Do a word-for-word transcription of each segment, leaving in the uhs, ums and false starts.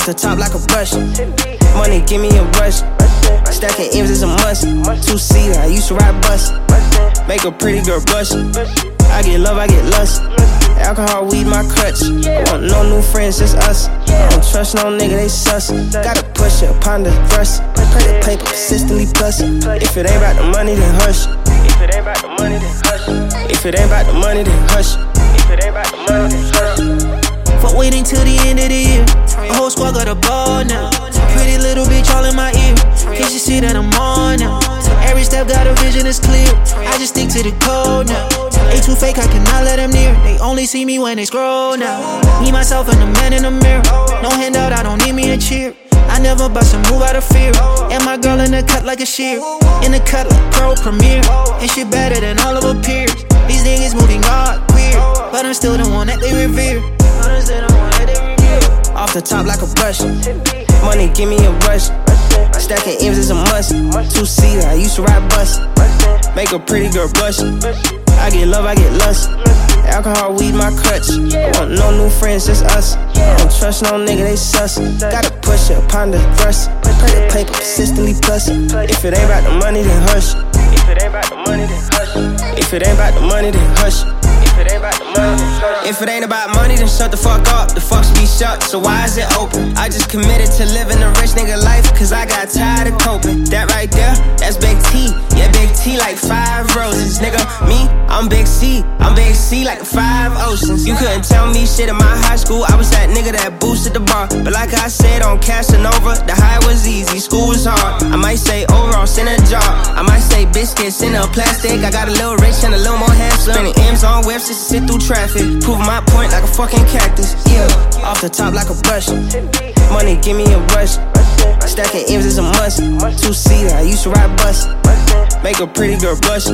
Off the top like a brush. Money give me a rush. Stacking M's is a must. Two-seater, I used to ride bus. Make a pretty girl blush. I get love, I get lust. Alcohol, weed, my crutch. Want no new friends, just us. I don't trust no nigga, they sus. Gotta push it upon the thrust. Pray the paper consistently plus. If it ain't about the money, then hush. If it ain't about the money, then hush. If it ain't about the money, then hush. If it ain't about the money, then hush. Fuck waiting till the end of the year. The whole squad got a ball now. Pretty little bitch all in my ear. Can't you see that I'm on now? Every step got a vision, it's clear. I just stick to the code now. They too fake, I cannot let them near. They only see me when they scroll now. Me, myself, and the man in the mirror. No handout, I don't need me a cheer. I never bust a move out of fear. And my girl in the cut like a sheer. In the cut like pro premiere. And she better than all of her peers. These niggas moving all queer. But I'm still the one that they revere. Off the top like a brush. Money give me a rush. Stacking M's is a must. Two-seater, I used to ride bus. Make a pretty girl blush. I get love, I get lust. Alcohol, weed, my crutch. Want no new friends, just us. I don't trust no nigga, they sus. Gotta push it upon the thrust. Pray the paper consistently plus. If it ain't about the money, then hush. If it ain't about the money, then hush. If it ain't about the money, then hush. If it ain't about the money, then hush. If it ain't about money, then shut the fuck up. The fuck should be shut, so why is it open? I just committed to living a rich nigga life, cause I got tired of coping. That right there, that's Big T. Yeah, Big T like five roses. Nigga, me, I'm Big C. I'm Big C like five oceans. You couldn't tell me shit in my high school. I was that nigga that boosted the bar. But like I said on Casanova, the high was easy, school was hard. I might say overalls in a jar. I might say biscuits in a plastic. I got a little rich and a little more handsome. Spending M's on webs just to sit through traffic. Proving my point like a fucking cactus. Yeah, off the top like a brush. Money give me a rush. Stacking M's is a must. Two-seater, I used to ride bus. Make a pretty girl blush.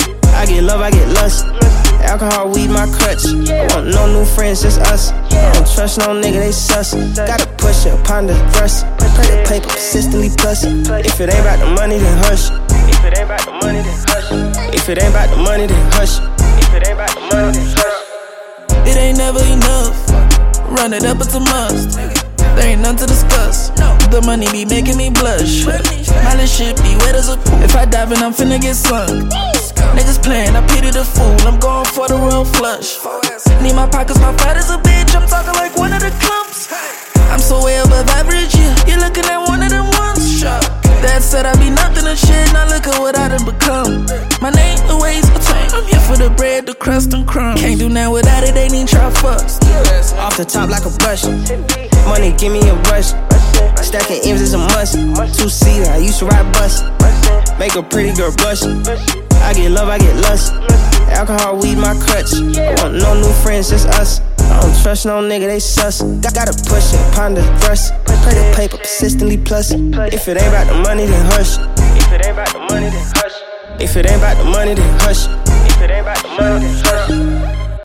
I get love, I get lust. Alcohol, weed, my crutch. Want no new friends, just us. I don't trust no nigga, they sus. Gotta push it upon the thrust. Pray the paper consistently plus. If it ain't about the money, then hush. If it ain't about the money, then hush. If it ain't about the money, then hush. If it ain't about the money, then hush. It ain't never enough. Run it up, it's a must. There ain't none to discuss. The money be making me blush. Smiling shit be wet as a pool. If I dive in, I'm finna get sunk. Niggas playing, I pity the fool. I'm going for the real flush. Need my pockets, my fat as a bitch. I'm talking like one of the clumps. I'm so way above average, yeah. You're looking at one of them ones. That said, I be nothing and shit. Now look at what I done become. My name, the ways I turn. I'm here for the bread, the crust, and crumbs. Can't do nothing without it, they need try first. Off the top like a brush. Money give me a rush. Stacking M's is a must. Two-seater, I used to ride bus. Make a pretty girl blush. I get love, I get lust. Alcohol, weed, my crutch. Want no new friends, just us. I don't trust no nigga, they sus. Gotta push it upon the thrust. Pray the paper consistently plus. If it ain't about the money, then hush. If it ain't about the money, then hush. If it ain't about the money, then hush. If it ain't about the money, then hush.